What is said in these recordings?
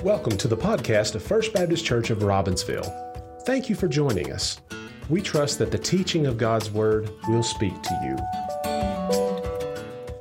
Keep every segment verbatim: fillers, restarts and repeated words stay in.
Welcome to the podcast of First Baptist Church of Robbinsville. Thank you for joining us. We trust that the teaching of God's Word will speak to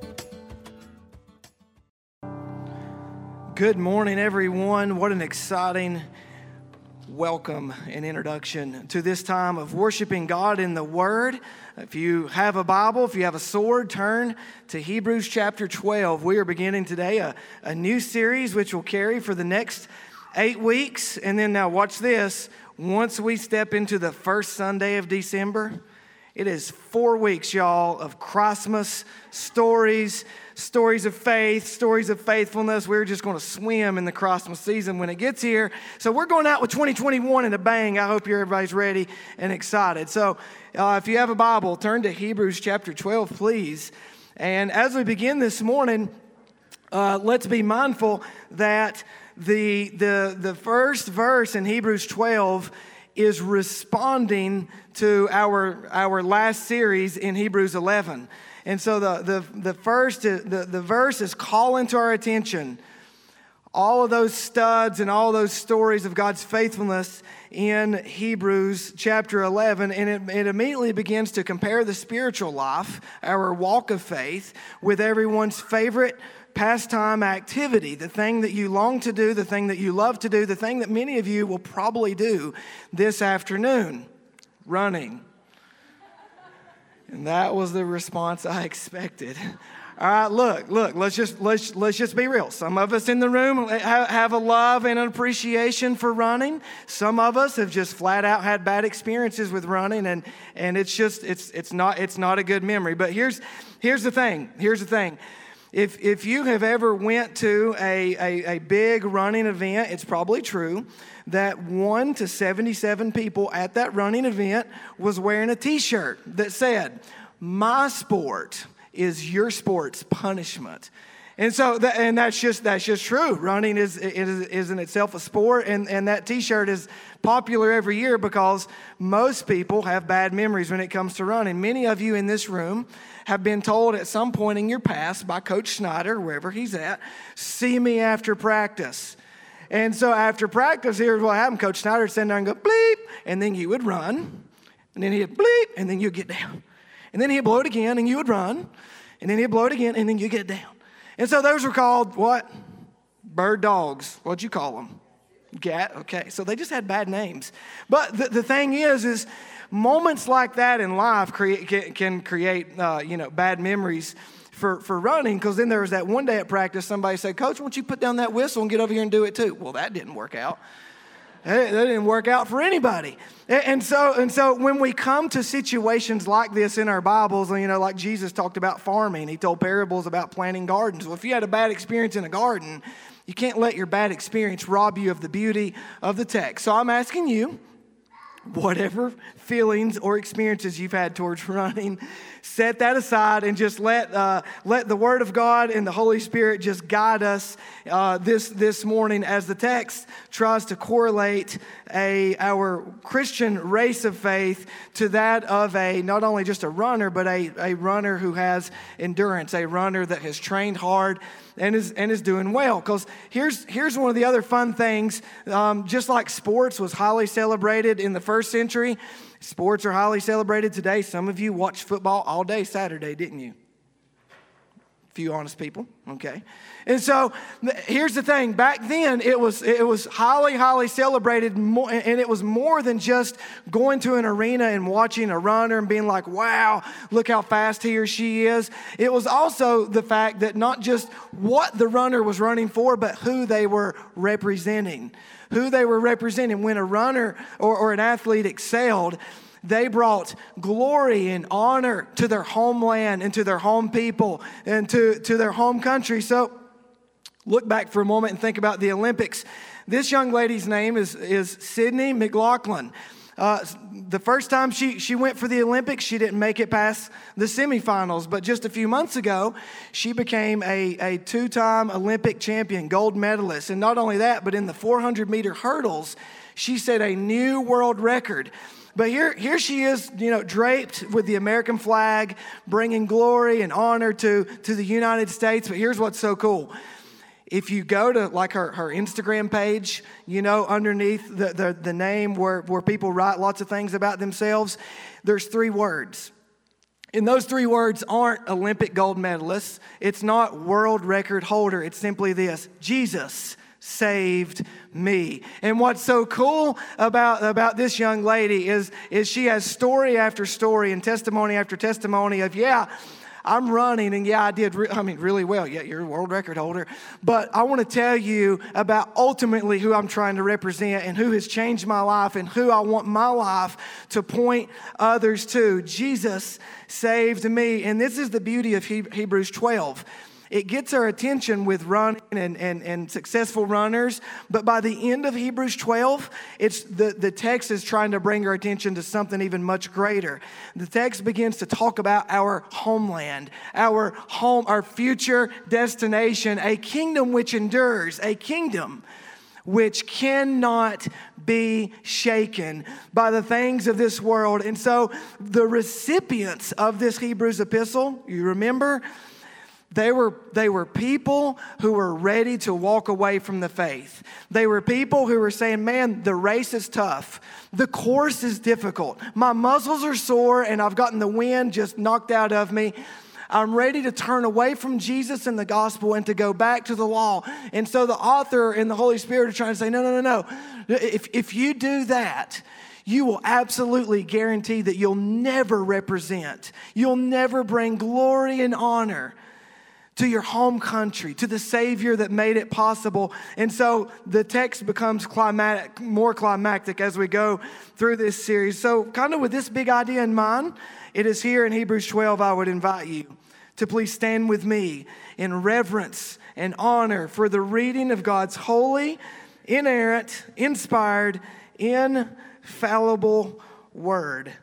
you. Good morning, everyone. What an exciting welcome and introduction to this time of worshiping God in the Word. If you have a Bible, if you have a sword, turn to Hebrews chapter twelve. We are beginning today a, a new series which will carry for the next eight weeks. And then now watch this. Once we step into the first Sunday of December, it is four weeks, y'all, of Christmas stories, stories of faith, stories of faithfulness. We're just going to swim in the Christmas season when it gets here. So we're going out with twenty twenty-one in a bang. I hope you're everybody's ready and excited. So uh, if you have a Bible, turn to Hebrews chapter twelve, please. And as we begin this morning, uh, let's be mindful that the the the first verse in Hebrews twelve is responding to our our last series in Hebrews eleven. And so the the the first the, the verse is calling to our attention all of those studs and all those stories of God's faithfulness in Hebrews chapter eleven, and it, it immediately begins to compare the spiritual life, our walk of faith, with everyone's favorite pastime activity, the thing that you long to do, the thing that you love to do, the thing that many of you will probably do this afternoon, running. And that was the response I expected. All right, look, look, let's just let's let's just be real. Some of us in the room have a love and an appreciation for running. Some of us have just flat out had bad experiences with running, and and it's just it's it's not it's not a good memory. But here's here's the thing. Here's the thing. If if you have ever went to a, a, a big running event, it's probably true that one to seventy-seven people at that running event was wearing a T-shirt that said, "My sport is your sport's punishment." And so, that, and that's just that's just true. Running is is, is in itself a sport, and, and that T-shirt is popular every year because most people have bad memories when it comes to running. Many of you in this room have been told at some point in your past by Coach Snyder, wherever he's at, "See me after practice." And so after practice, here's what happened. Coach Snyder would stand there and go, bleep, and then you would run, and then he'd bleep, and then you'd get down. And then he'd blow it again, and you would run, and then he'd blow it again, and then you'd get down. And so those were called what? Bird dogs. What'd you call them? Gat? Okay, so they just had bad names. But the, the thing is, is moments like that in life create, can, can create, uh, you know, bad memories for, for running, because then there was that one day at practice, somebody said, "Coach, why don't you put down that whistle and get over here and do it too?" Well, that didn't work out. That didn't work out for anybody. And so, and so when we come to situations like this in our Bibles, you know, like Jesus talked about farming, he told parables about planting gardens. Well, if you had a bad experience in a garden, you can't let your bad experience rob you of the beauty of the text. So I'm asking you, whatever feelings or experiences you've had towards running, set that aside and just let uh, let the Word of God and the Holy Spirit just guide us uh, this this morning as the text tries to correlate a our Christian race of faith to that of a not only just a runner, but a, a runner who has endurance, a runner that has trained hard and is and is doing well. Because here's here's one of the other fun things. Um, just like sports was highly celebrated in the first century, sports are highly celebrated today. Some of you watched football all day Saturday, didn't you? A few honest people, okay. And so here's the thing. Back then, it was it was highly, highly celebrated, more, and it was more than just going to an arena and watching a runner and being like, "Wow, look how fast he or she is." It was also the fact that not just what the runner was running for, but who they were representing. Who they were representing. When a runner or, or an athlete excelled, they brought glory and honor to their homeland and to their home people and to, to their home country. So look back for a moment and think about the Olympics. This young lady's name is, is Sydney McLaughlin. Uh, the first time she, she went for the Olympics, she didn't make it past the semifinals. But just a few months ago, she became a, a two-time Olympic champion, gold medalist. And not only that, but in the four hundred meter hurdles, she set a new world record. But here, here she is, you know, draped with the American flag, bringing glory and honor to, to the United States. But here's what's so cool. If you go to like her, her Instagram page, you know, underneath the, the, the name where, where people write lots of things about themselves, there's three words. And those three words aren't Olympic gold medalists. It's not world record holder. It's simply this: Jesus saved me. And what's so cool about, about this young lady is, is she has story after story and testimony after testimony of, yeah, I'm running, and yeah, I did, re- I mean, really well. Yeah, you're a world record holder. But I want to tell you about ultimately who I'm trying to represent and who has changed my life and who I want my life to point others to. Jesus saved me. And this is the beauty of he- Hebrews twelve. It gets our attention with running and, and, and successful runners. But by the end of Hebrews twelve, it's the, the text is trying to bring our attention to something even much greater. The text begins to talk about our homeland, our home, our future destination, a kingdom which endures, a kingdom which cannot be shaken by the things of this world. And so the recipients of this Hebrews epistle, you remember, They were, they were people who were ready to walk away from the faith. They were people who were saying, man, the race is tough. The course is difficult. My muscles are sore and I've gotten the wind just knocked out of me. I'm ready to turn away from Jesus and the gospel and to go back to the law. And so the author and the Holy Spirit are trying to say, no, no, no, no. If, if you do that, you will absolutely guarantee that you'll never represent. You'll never bring glory and honor to your home country, to the Savior that made it possible. And so the text becomes climatic, more climactic as we go through this series. So kind of with this big idea in mind, it is here in Hebrews twelve, I would invite you to please stand with me in reverence and honor for the reading of God's holy, inerrant, inspired, infallible word.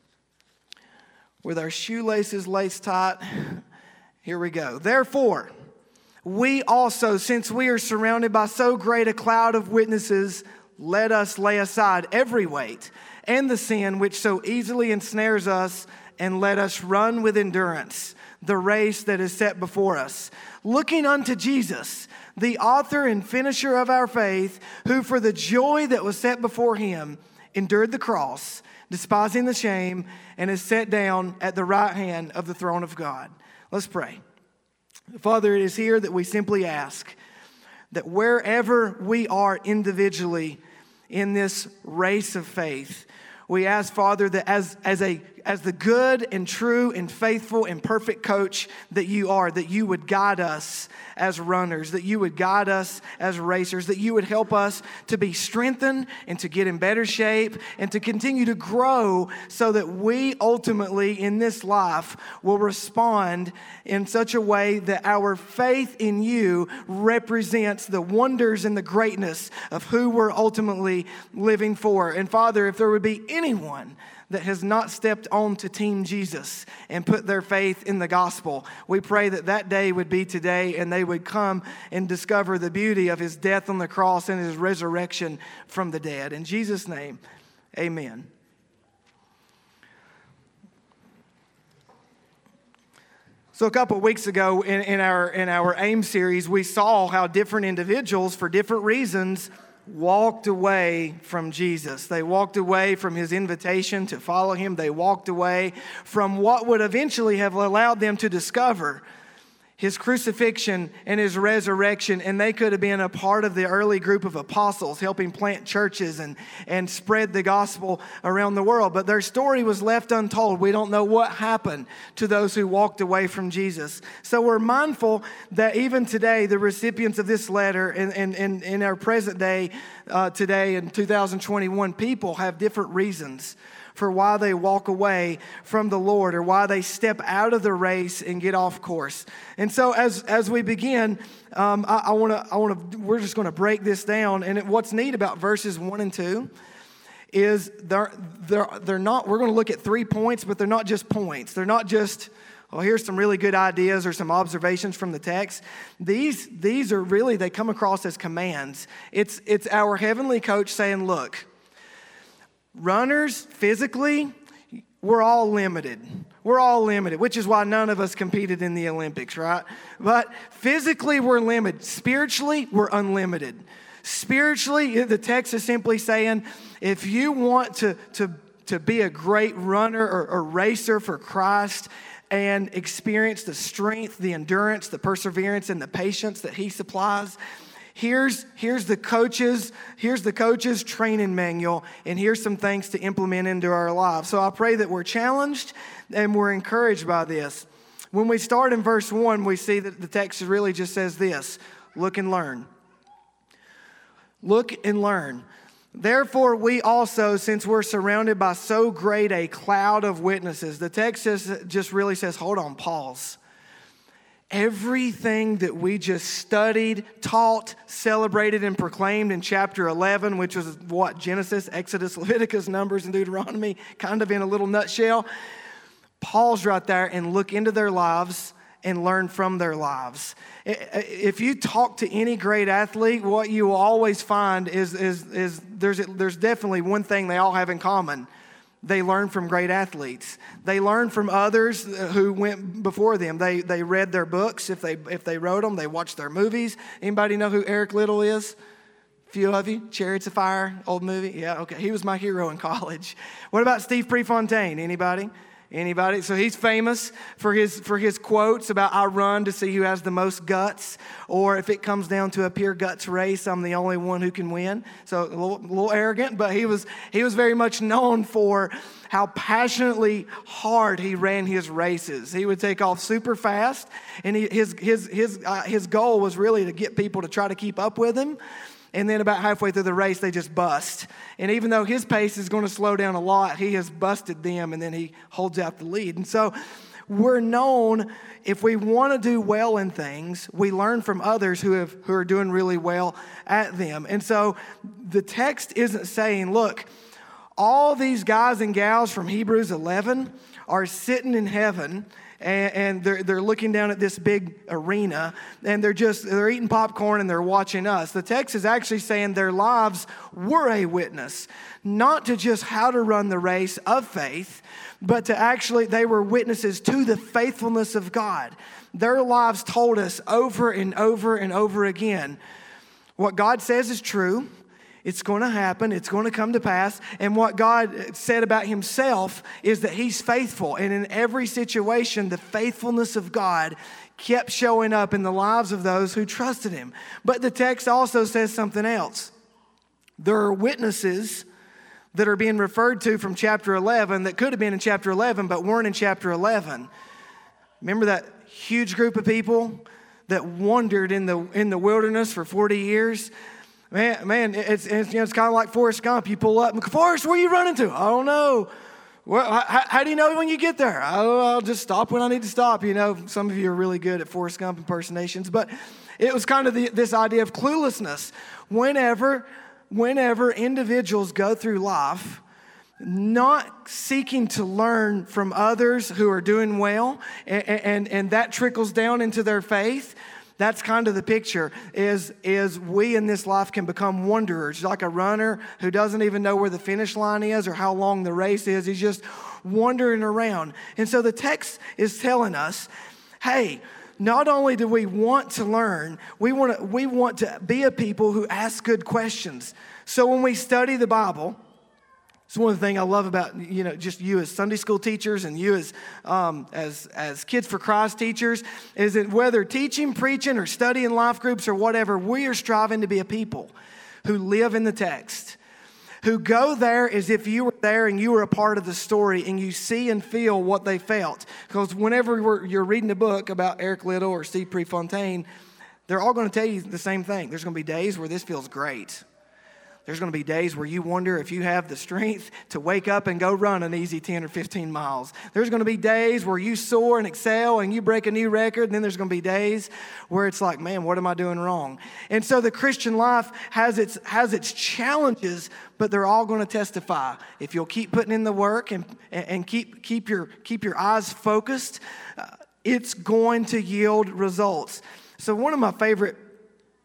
With our shoelaces laced tight, here we go. Therefore, we also, since we are surrounded by so great a cloud of witnesses, let us lay aside every weight and the sin which so easily ensnares us, and let us run with endurance the race that is set before us, looking unto Jesus, the author and finisher of our faith, who for the joy that was set before him endured the cross, despising the shame, and is set down at the right hand of the throne of God. Let's pray. Father, it is here that we simply ask that wherever we are individually in this race of faith, we ask, Father, that as, as, a, as the good and true and faithful and perfect coach that you are, that you would guide us as runners, that you would guide us as racers, that you would help us to be strengthened and to get in better shape and to continue to grow so that we ultimately in this life will respond in such a way that our faith in you represents the wonders and the greatness of who we're ultimately living for. And Father, if there would be anyone that has not stepped on to Team Jesus and put their faith in the gospel, we pray that that day would be today and they would come and discover the beauty of his death on the cross and his resurrection from the dead. In Jesus' name, amen. So a couple of weeks ago in, in our in our AIM series, we saw how different individuals for different reasons walked away from Jesus. They walked away from his invitation to follow him. They walked away from what would eventually have allowed them to discover his crucifixion and his resurrection, and they could have been a part of the early group of apostles helping plant churches and, and spread the gospel around the world. But their story was left untold. We don't know what happened to those who walked away from Jesus. So we're mindful that even today, the recipients of this letter and in, in, in, in our present day, uh, today in two thousand twenty-one, people have different reasons for why they walk away from the Lord or why they step out of the race and get off course. And so as as we begin, um, I, I want to I want to we're just going to break this down. And it, what's neat about verses one and two is they're they're they're not. We're going to look at three points, but they're not just points. They're not just, well, here's some really good ideas or some observations from the text. These these are really, they come across as commands. It's it's our heavenly coach saying, look, runners, physically, we're all limited. We're all limited, which is why none of us competed in the Olympics, right? But physically, we're limited. Spiritually, we're unlimited. Spiritually, the text is simply saying, if you want to, to, to be a great runner or, or racer for Christ and experience the strength, the endurance, the perseverance, and the patience that He supplies, Here's, here's the coaches, here's the coaches training manual, and here's some things to implement into our lives. So I pray that we're challenged and we're encouraged by this. When we start in verse one, we see that the text really just says this: look and learn. Look and learn. Therefore, we also, since we're surrounded by so great a cloud of witnesses, the text just, just really says, hold on, pause. Everything that we just studied, taught, celebrated, and proclaimed in chapter eleven, which was what? Genesis, Exodus, Leviticus, Numbers, and Deuteronomy, kind of in a little nutshell. Pause right there and look into their lives and learn from their lives. If you talk to any great athlete, what you will always find is, is, is there's, there's definitely one thing they all have in common. They learn from great athletes. They learn from others who went before them. They they read their books. If they if they wrote them, they watched their movies. Anybody know who Eric Liddell is? A few of you. Chariots of Fire, old movie. Yeah, okay. He was my hero in college. What about Steve Prefontaine? Anybody? Anybody? So he's famous for his for his quotes about I run to see who has the most guts, or if it comes down to a pure guts race, I'm the only one who can win. So a little, a little arrogant, but he was he was very much known for how passionately hard he ran his races. He would take off super fast, and he, his his his uh, his goal was really to get people to try to keep up with him. And then about halfway through the race, they just bust. And even though his pace is going to slow down a lot, he has busted them, and then he holds out the lead. And so we're known, if we want to do well in things, we learn from others who have who are doing really well at them. And so the text isn't saying, look, all these guys and gals from Hebrews eleven are sitting in heaven, and they're they're looking down at this big arena, and they're just they're eating popcorn and they're watching us. The text is actually saying their lives were a witness, not to just how to run the race of faith, but to actually they were witnesses to the faithfulness of God. Their lives told us over and over and over again, what God says is true. It's going to happen. It's going to come to pass. And what God said about Himself is that He's faithful. And in every situation, the faithfulness of God kept showing up in the lives of those who trusted Him. But the text also says something else. There are witnesses that are being referred to from chapter eleven that could have been in chapter eleven but weren't in chapter eleven. Remember that huge group of people that wandered in the in the wilderness for forty years? Man, man, it's, it's, you know, it's kind of like Forrest Gump. You pull up, and Forrest, where are you running to? I don't know. Well, how, how do you know when you get there? I'll, I'll just stop when I need to stop. You know, some of you are really good at Forrest Gump impersonations, but it was kind of the, this idea of cluelessness. Whenever, whenever individuals go through life not seeking to learn from others who are doing well, and, and, and that trickles down into their faith, that's kind of the picture, is, is we in this life can become wanderers, like a runner who doesn't even know where the finish line is or how long the race is. He's just wandering around. And so the text is telling us, hey, not only do we want to learn, we want to, we want to be a people who ask good questions. So when we study the Bible, it's one of the things I love about, you know, just you as Sunday school teachers and you as um, as as Kids for Christ teachers, is that whether teaching, preaching, or studying life groups or whatever, we are striving to be a people who live in the text, who go there as if you were there and you were a part of the story and you see and feel what they felt. Because whenever we're, you're reading a book about Eric Liddell or Steve Prefontaine, they're all going to tell you the same thing. There's going to be days where this feels great. There's going to be days where you wonder if you have the strength to wake up and go run an easy ten or fifteen miles. There's going to be days where you soar and excel and you break a new record. And then there's going to be days where it's like, man, what am I doing wrong? And so the Christian life has its has its challenges, but they're all going to testify. If you'll keep putting in the work and, and keep, keep, your, keep your eyes focused, uh, it's going to yield results. So one of my favorite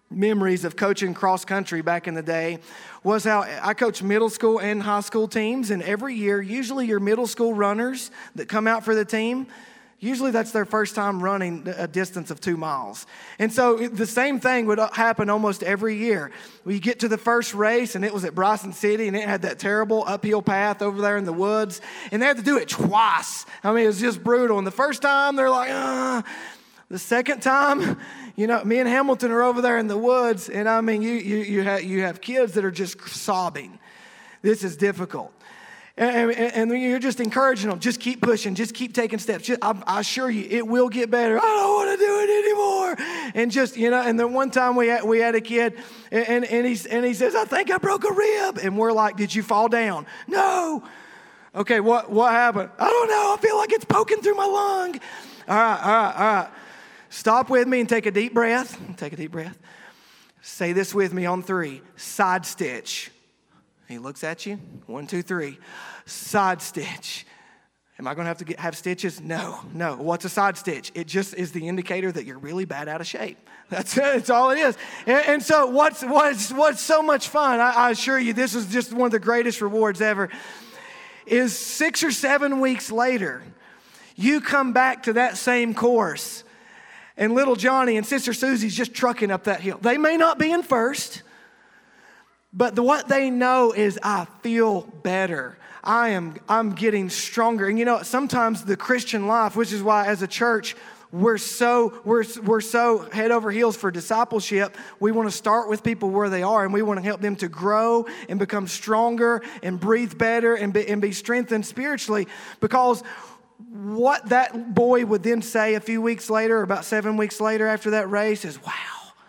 memories of coaching cross country back in the day was how I coached middle school and high school teams, and every year, usually your middle school runners that come out for the team, usually that's their first time running a distance of two miles. And so the same thing would happen almost every year. We get to the first race, and it was at Bryson City, and it had that terrible uphill path over there in the woods, and they had to do it twice. I mean, it was just brutal. And the first time, they're like, ah. The second time, you know, me and Hamilton are over there in the woods, and I mean, you you you have you have kids that are just sobbing. This is difficult, and, and, and you're just encouraging them. Just keep pushing. Just keep taking steps. Just, I, I assure you, it will get better. I don't want to do it anymore. And just you know, and then one time we had we had a kid, and and he and he says, I think I broke a rib, and we're like, did you fall down? No. Okay, what what happened? I don't know. I feel like it's poking through my lung. All right, all right, all right. Stop with me and take a deep breath. Take a deep breath. Say this with me on three. Side stitch. He looks at you. One, two, three. Side stitch. Am I going to have to get, have stitches? No, no. What's a side stitch? It just is the indicator that you're really bad out of shape. That's it. That's all it is. And, and so what's what's what's so much fun? I, I assure you, this is just one of the greatest rewards ever. Is six or seven weeks later, you come back to that same course. And little Johnny and Sister Susie's just trucking up that hill. They may not be in first, but the, what they know is I feel better. I am I'm getting stronger. And you know, sometimes the Christian life, which is why as a church, we're so we're we're so head over heels for discipleship. We want to start with people where they are, and we want to help them to grow and become stronger and breathe better and be, and be strengthened spiritually, because what that boy would then say a few weeks later, or about seven weeks later after that race, is, wow,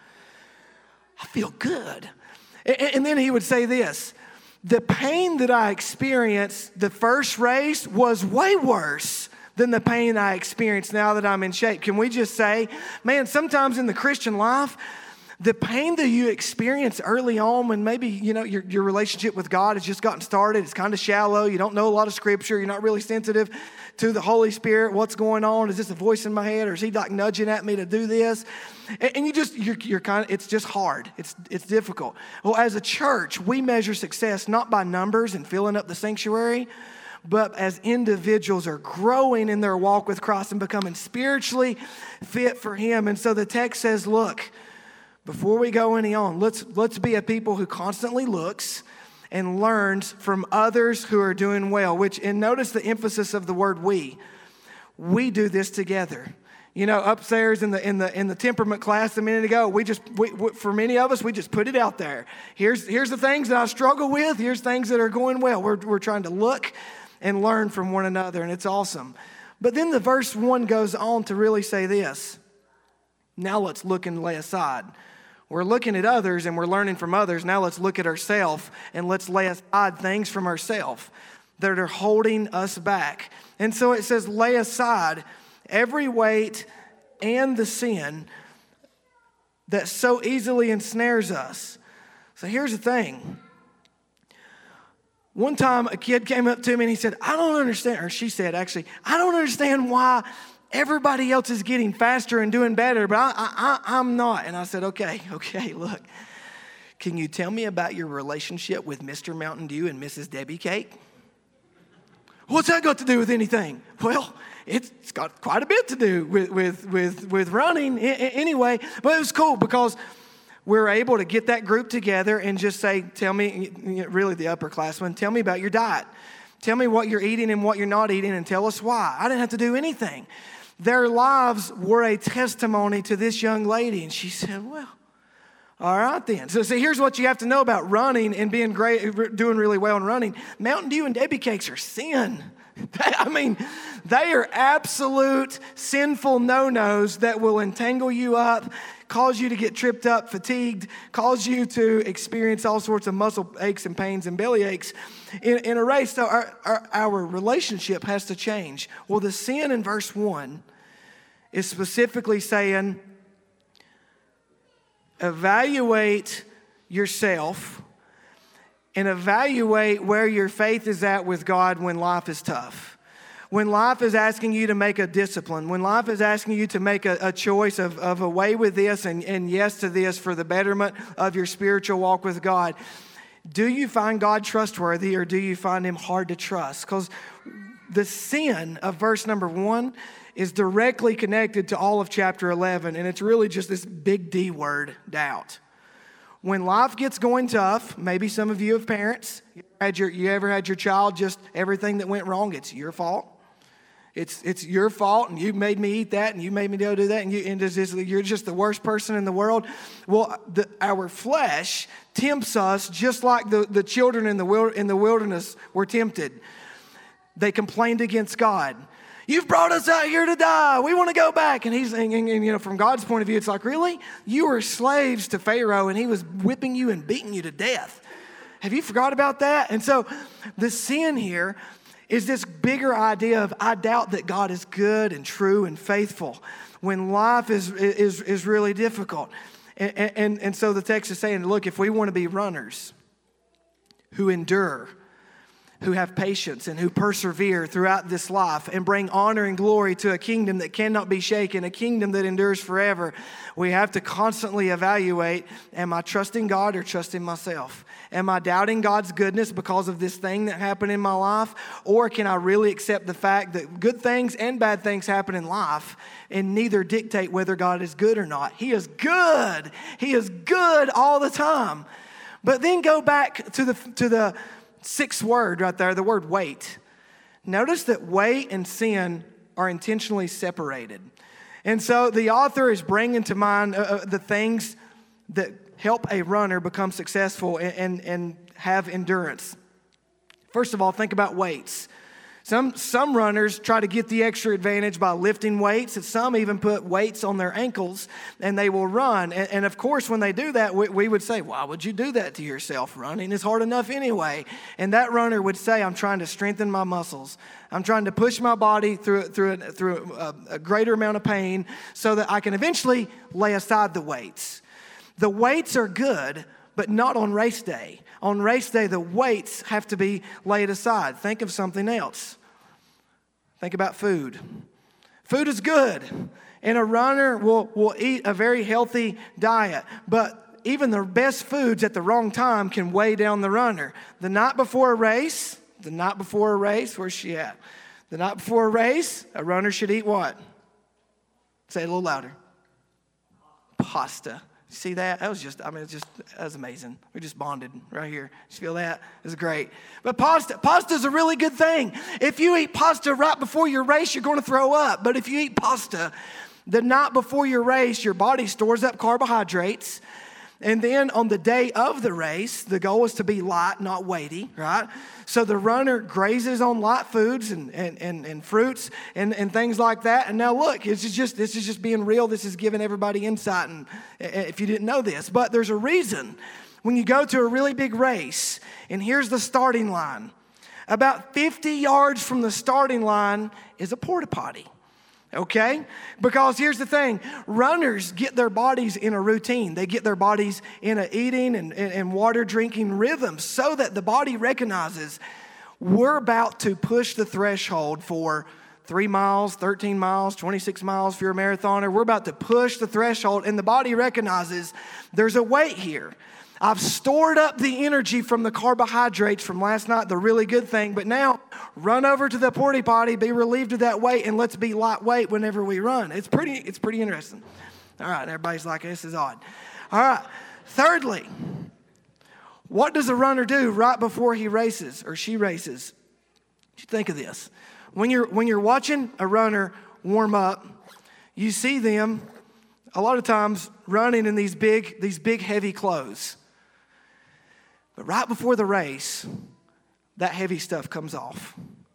I feel good. And then he would say this, the pain that I experienced the first race was way worse than the pain I experience now that I'm in shape. Can we just say, man, sometimes in the Christian life, the pain that you experience early on when maybe, you know, your, your relationship with God has just gotten started, it's kind of shallow, you don't know a lot of scripture, you're not really sensitive to the Holy Spirit, what's going on, is this a voice in my head, or is he like nudging at me to do this? And, and you just, you're, you're kind of, it's just hard, it's, it's difficult. Well, as a church, we measure success not by numbers and filling up the sanctuary, but as individuals are growing in their walk with Christ and becoming spiritually fit for him. And so the text says, look, before we go any on, let's let's be a people who constantly looks and learns from others who are doing well. Which, and notice the emphasis of the word we. We do this together. You know, upstairs in the in the in the temperament class a minute ago, we just we, we, for many of us, we just put it out there. Here's here's the things that I struggle with. Here's things that are going well. We're we're trying to look and learn from one another, and it's awesome. But then the verse one goes on to really say this. Now let's look and lay aside. We're looking at others and we're learning from others. Now let's look at ourselves and let's lay aside things from ourselves that are holding us back. And so it says, lay aside every weight and the sin that so easily ensnares us. So here's the thing. One time a kid came up to me and he said, I don't understand, or she said actually, I don't understand why everybody else is getting faster and doing better, but I, I, I'm not. And I said, okay, okay, look. Can you tell me about your relationship with Mister Mountain Dew and Missus Debbie Cake? What's that got to do with anything? Well, it's got quite a bit to do with, with, with, with running anyway. But it was cool because we were able to get that group together and just say, tell me, really the upperclassmen, tell me about your diet. Tell me what you're eating and what you're not eating and tell us why. I didn't have to do anything. Their lives were a testimony to this young lady. And she said, well, all right then. So, so here's what you have to know about running and being great, doing really well in running. Mountain Dew and Debbie Cakes are sin. I mean, they are absolute sinful no-nos that will entangle you up, cause you to get tripped up, fatigued, cause you to experience all sorts of muscle aches and pains and belly aches in, in a race. So our, our, our relationship has to change. Well, the sin in verse one is specifically saying, evaluate yourself and evaluate where your faith is at with God when life is tough. When life is asking you to make a discipline, when life is asking you to make a, a choice of, of away with this and, and yes to this for the betterment of your spiritual walk with God, do you find God trustworthy or do you find him hard to trust? Because the sin of verse number one is directly connected to all of chapter eleven, and it's really just this big D word, doubt. When life gets going tough, maybe some of you have parents, you, had your, you ever had your child just everything that went wrong, it's your fault. It's it's your fault, and you made me eat that, and you made me go do that, and, you, and just, you're just the worst person in the world. Well, the, our flesh tempts us just like the, the children in the, in the wilderness were tempted. They complained against God. You've brought us out here to die. We want to go back. And he's, and, and, and you know, from God's point of view, it's like, really? You were slaves to Pharaoh, and he was whipping you and beating you to death. Have you forgot about that? And so the sin here is this bigger idea of I doubt that God is good and true and faithful when life is is is really difficult. And, and, and so the text is saying, look, if we want to be runners who endure, who have patience and who persevere throughout this life and bring honor and glory to a kingdom that cannot be shaken, a kingdom that endures forever, we have to constantly evaluate, am I trusting God or trusting myself? Am I doubting God's goodness because of this thing that happened in my life? Or can I really accept the fact that good things and bad things happen in life and neither dictate whether God is good or not? He is good. He is good all the time. But then go back to the to the sixth word right there, the word wait. Notice that wait and sin are intentionally separated. And so the author is bringing to mind uh, the things that help a runner become successful and, and, and have endurance. First of all, think about weights. Some, some runners try to get the extra advantage by lifting weights, and some even put weights on their ankles, and they will run. And, and of course, when they do that, we, we would say, why would you do that to yourself? Running is hard enough anyway. And that runner would say, I'm trying to strengthen my muscles. I'm trying to push my body through, through, a, through a, a greater amount of pain so that I can eventually lay aside the weights. The weights are good, but not on race day. On race day, the weights have to be laid aside. Think of something else. Think about food. Food is good, and a runner will, will eat a very healthy diet. But even the best foods at the wrong time can weigh down the runner. The night before a race, the night before a race, where's she at? The night before a race, a runner should eat what? Say it a little louder. Pasta. See that? That was just, I mean, it's just, that was amazing. We just bonded right here. You feel that? It was great. But pasta, pasta is a really good thing. If you eat pasta right before your race, you're going to throw up. But if you eat pasta the night before your race, your body stores up carbohydrates. And then on the day of the race, the goal is to be light, not weighty, right? So the runner grazes on light foods and, and, and, and fruits and, and things like that. And now look, this is just this is just being real. This is giving everybody insight, and if you didn't know this. But there's a reason when you go to a really big race, and here's the starting line. About fifty yards from the starting line is a porta potty. Okay? Because here's the thing. Runners get their bodies in a routine. They get their bodies in a eating and, and, and water drinking rhythm so that the body recognizes we're about to push the threshold for three miles, thirteen miles, twenty-six miles if you're a marathoner. We're about to push the threshold, and the body recognizes there's a weight here. I've stored up the energy from the carbohydrates from last night, the really good thing, but now run over to the porta potty, be relieved of that weight, and let's be lightweight whenever we run. It's pretty, it's pretty interesting. All right, everybody's like, this is odd. All right, thirdly, what does a runner do right before he races or she races? You think of this. When you're, when you're watching a runner warm up, you see them a lot of times running in these big, these big heavy clothes. But right before the race, that heavy stuff comes off.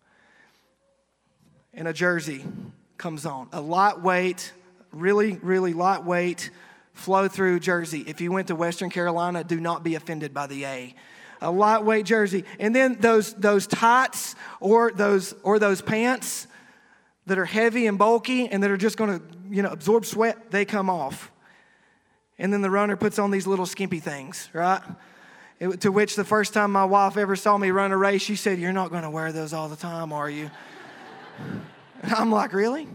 And a jersey comes on. A lightweight, really, really lightweight flow-through jersey. If you went to Western Carolina, do not be offended by the A. A lightweight jersey. And then those those tights or those or those pants that are heavy and bulky and that are just going to, you know, absorb sweat, they come off. And then the runner puts on these little skimpy things, right? It, to which the first time my wife ever saw me run a race, she said, "You're not going to wear those all the time, are you?" And I'm like, really?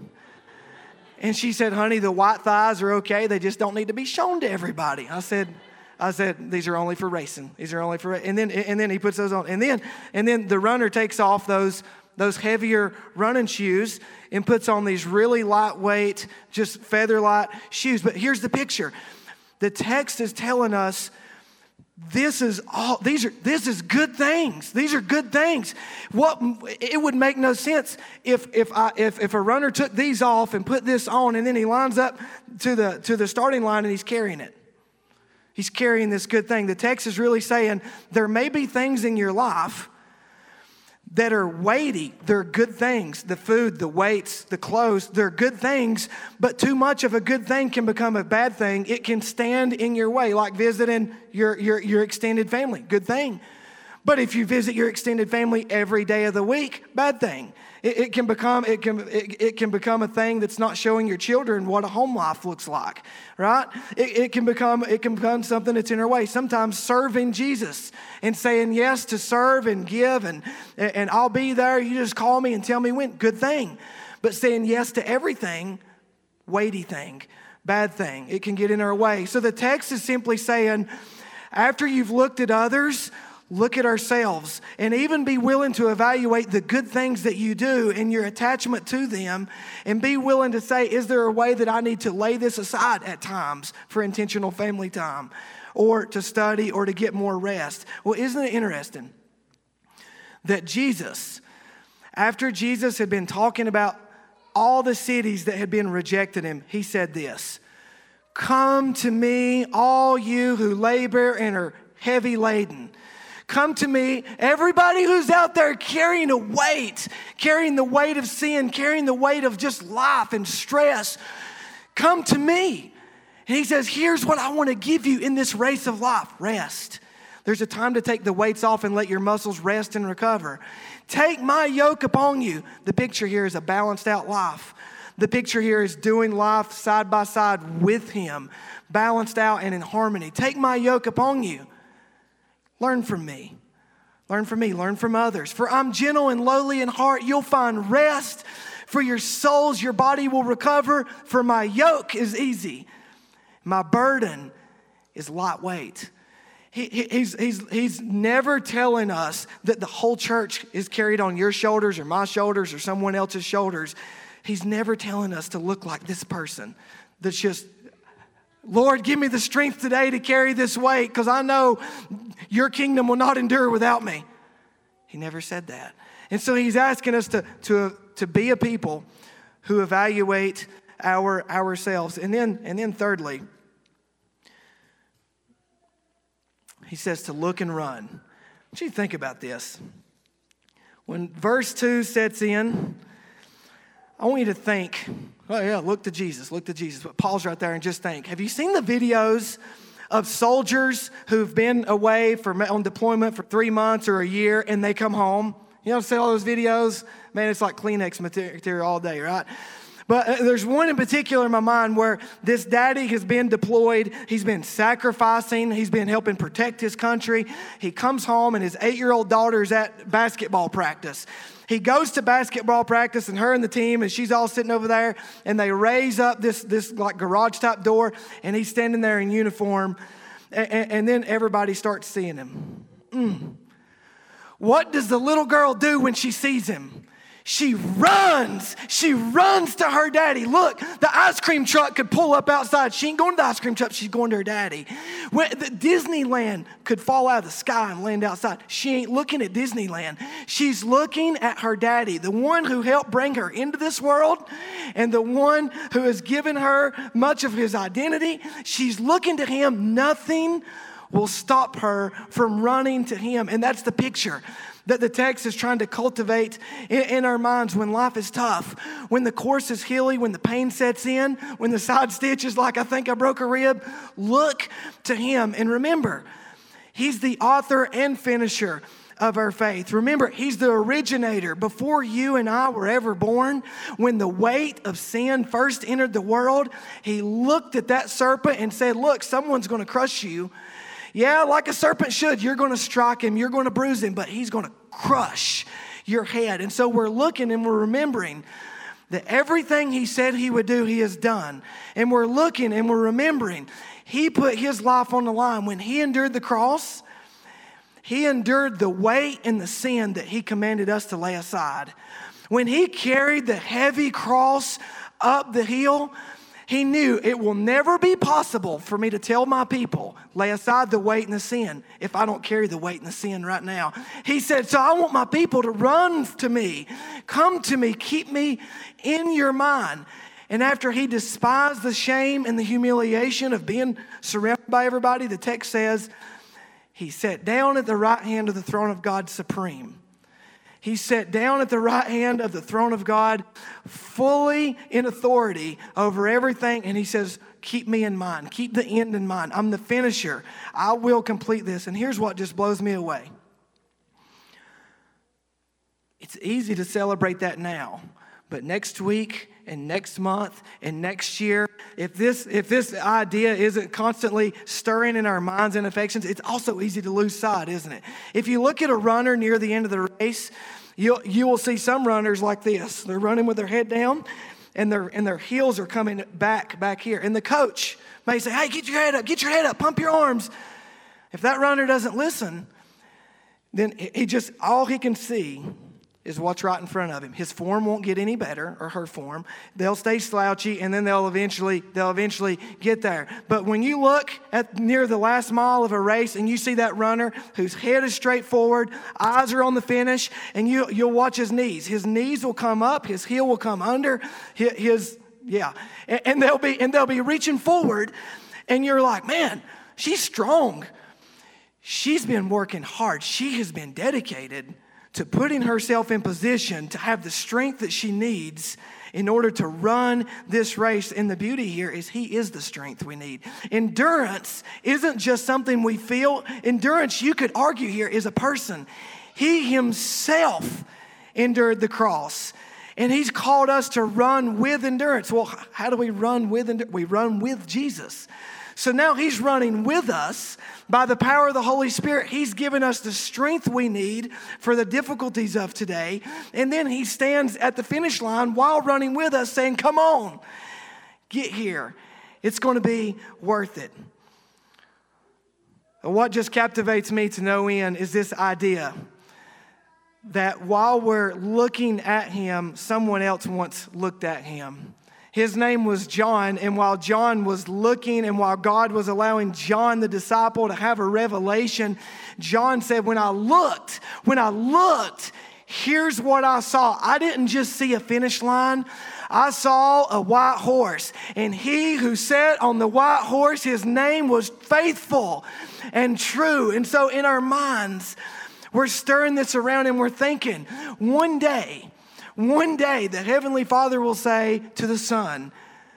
And she said, honey, the white thighs are okay. They just don't need to be shown to everybody. I said, I said, these are only for racing. These are only for, and then and then he puts those on. And then and then the runner takes off those those heavier running shoes and puts on these really lightweight, just feather light shoes. But here's the picture. The text is telling us this is all these are this is good things. These are good things. What it would make no sense if if I if if a runner took these off and put this on and then he lines up to the to the starting line and he's carrying it. He's carrying this good thing. The text is really saying there may be things in your life that are weighty. They're good things. The food, the weights, the clothes, they're good things. But too much of a good thing can become a bad thing. It can stand in your way, like visiting your, your, your extended family. Good thing. But if you visit your extended family every day of the week, bad thing. It, it can become it can it, it can become a thing that's not showing your children what a home life looks like, right? It, it can become it can become something that's in our way. Sometimes serving Jesus and saying yes to serve and give and and I'll be there. You just call me and tell me when. Good thing. But saying yes to everything, weighty thing, bad thing. It can get in our way. So the text is simply saying, after you've looked at others, look at ourselves and even be willing to evaluate the good things that you do and your attachment to them and be willing to say, is there a way that I need to lay this aside at times for intentional family time or to study or to get more rest? Well, isn't it interesting that Jesus, after Jesus had been talking about all the cities that had been rejected him, he said this, come to me, all you who labor and are heavy laden. Come to me, everybody who's out there carrying a weight, carrying the weight of sin, carrying the weight of just life and stress. Come to me. And he says, here's what I want to give you in this race of life. Rest. There's a time to take the weights off and let your muscles rest and recover. Take my yoke upon you. The picture here is a balanced out life. The picture here is doing life side by side with him, balanced out and in harmony. Take my yoke upon you. Learn from me. Learn from me. Learn from others. For I'm gentle and lowly in heart. You'll find rest for your souls. Your body will recover. For my yoke is easy. My burden is lightweight. He, he, he's, he's, he's never telling us that the whole church is carried on your shoulders or my shoulders or someone else's shoulders. He's never telling us to look like this person that's just, Lord, give me the strength today to carry this weight because I know your kingdom will not endure without me. He never said that. And so he's asking us to, to, to be a people who evaluate our ourselves. And then, and then thirdly, he says to look and run. I want you to think about this. When verse two sets in, I want you to think, oh yeah, look to Jesus, look to Jesus. But pause right there and just think, have you seen the videos of soldiers who've been away for, on deployment for three months or a year and they come home? You know, see all those videos? Man, it's like Kleenex material all day, right? But there's one in particular in my mind where this daddy has been deployed. He's been sacrificing. He's been helping protect his country. He comes home and his eight-year-old daughter's at basketball practice. He goes to basketball practice and her and the team and she's all sitting over there and they raise up this, this like garage type door and he's standing there in uniform and, and then everybody starts seeing him. Mm. What does the little girl do when she sees him? She runs. She runs to her daddy. Look, the ice cream truck could pull up outside. She ain't going to the ice cream truck. She's going to her daddy. When the Disneyland could fall out of the sky and land outside. She ain't looking at Disneyland. She's looking at her daddy, the one who helped bring her into this world and the one who has given her much of his identity. She's looking to him. Nothing will stop her from running to him. And that's the picture that the text is trying to cultivate in, in our minds when life is tough, when the course is hilly, when the pain sets in, when the side stitch is like, I think I broke a rib. Look to him. And remember, he's the author and finisher of our faith. Remember, he's the originator. Before you and I were ever born, when the weight of sin first entered the world, he looked at that serpent and said, look, someone's going to crush you. Yeah, like a serpent should. You're going to strike him. You're going to bruise him, but he's going to crush your head. And so we're looking and we're remembering that everything he said he would do, he has done. And we're looking and we're remembering he put his life on the line. When he endured the cross, he endured the weight and the sin that he commanded us to lay aside. When he carried the heavy cross up the hill, he knew it will never be possible for me to tell my people, lay aside the weight and the sin, if I don't carry the weight and the sin right now. He said, so I want my people to run to me, come to me, keep me in your mind. And after he despised the shame and the humiliation of being surrounded by everybody, the text says, he sat down at the right hand of the throne of God supreme. He sat down at the right hand of the throne of God, fully in authority over everything. And he says, keep me in mind. Keep the end in mind. I'm the finisher. I will complete this. And here's what just blows me away. It's easy to celebrate that now. But next week and next month and next year, if this if this idea isn't constantly stirring in our minds and affections, it's also easy to lose sight, isn't it? If you look at a runner near the end of the race, you you will see some runners like this. They're running with their head down, and their and their heels are coming back back here. And the coach may say, "Hey, get your head up, get your head up, pump your arms." If that runner doesn't listen, then he just all he can see is what's right in front of him. His form won't get any better, or her form. They'll stay slouchy, and then they'll eventually they'll eventually get there. But when you look at near the last mile of a race and you see that runner whose head is straight forward, eyes are on the finish, and you you'll watch his knees. His knees will come up, his heel will come under, his, his yeah, and, and they'll be and they'll be reaching forward, and you're like, man, she's strong. She's been working hard. She has been dedicated to putting herself in position to have the strength that she needs in order to run this race. And the beauty here is he is the strength we need. Endurance isn't just something we feel. Endurance, you could argue here, is a person. He himself endured the cross. And he's called us to run with endurance. Well, how do we run with endurance? We run with Jesus. So now he's running with us by the power of the Holy Spirit. He's given us the strength we need for the difficulties of today. And then he stands at the finish line while running with us saying, come on, get here. It's going to be worth it. What just captivates me to no end is this idea that while we're looking at him, someone else once looked at him. His name was John, and while John was looking and while God was allowing John the disciple to have a revelation, John said, when I looked, when I looked, here's what I saw. I didn't just see a finish line. I saw a white horse, and he who sat on the white horse, his name was Faithful and True. And so in our minds, we're stirring this around and we're thinking, one day, One day the Heavenly Father will say to the Son,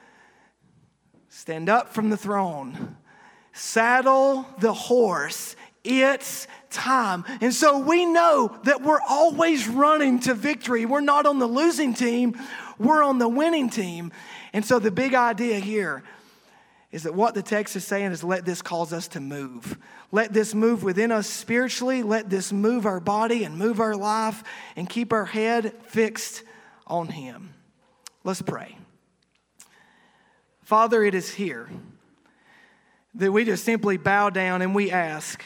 stand up from the throne, saddle the horse, it's time. And so we know that we're always running to victory. We're not on the losing team, we're on the winning team. And so the big idea here is that what the text is saying is let this cause us to move. Let this move within us spiritually. Let this move our body and move our life and keep our head fixed on him. Let's pray. Father, it is here that we just simply bow down and we ask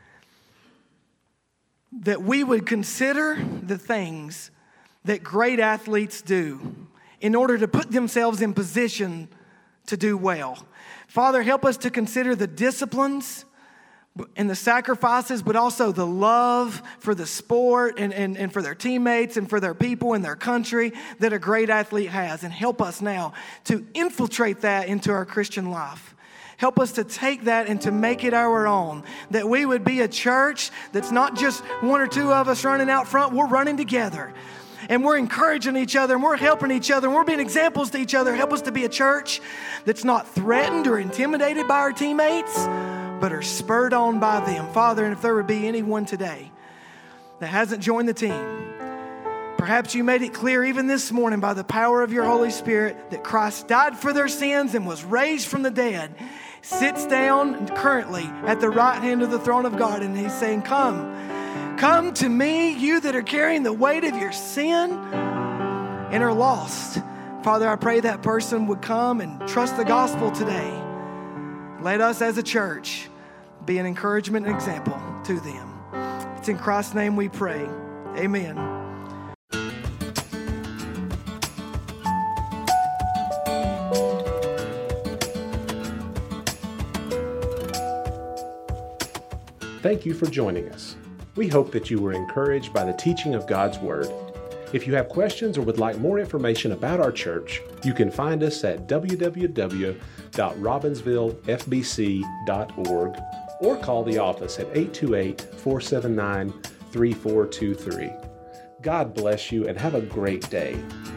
that we would consider the things that great athletes do in order to put themselves in position to do well. Father, help us to consider the disciplines and the sacrifices, but also the love for the sport and, and, and for their teammates and for their people and their country that a great athlete has. And help us now to infiltrate that into our Christian life. Help us to take that and to make it our own. That we would be a church that's not just one or two of us running out front. We're running together. And we're encouraging each other, and we're helping each other, and we're being examples to each other. Help us to be a church that's not threatened or intimidated by our teammates, but are spurred on by them. Father, and if there would be anyone today that hasn't joined the team, perhaps you made it clear even this morning by the power of your Holy Spirit that Christ died for their sins and was raised from the dead, sits down currently at the right hand of the throne of God, and he's saying, come, Come to me, you that are carrying the weight of your sin and are lost. Father, I pray that person would come and trust the gospel today. Let us as a church be an encouragement and example to them. It's in Christ's name we pray. Amen. Thank you for joining us. We hope that you were encouraged by the teaching of God's Word. If you have questions or would like more information about our church, you can find us at w w w dot robbinsville f b c dot org or call the office at eight two eight, four seven nine, three four two three. God bless you and have a great day.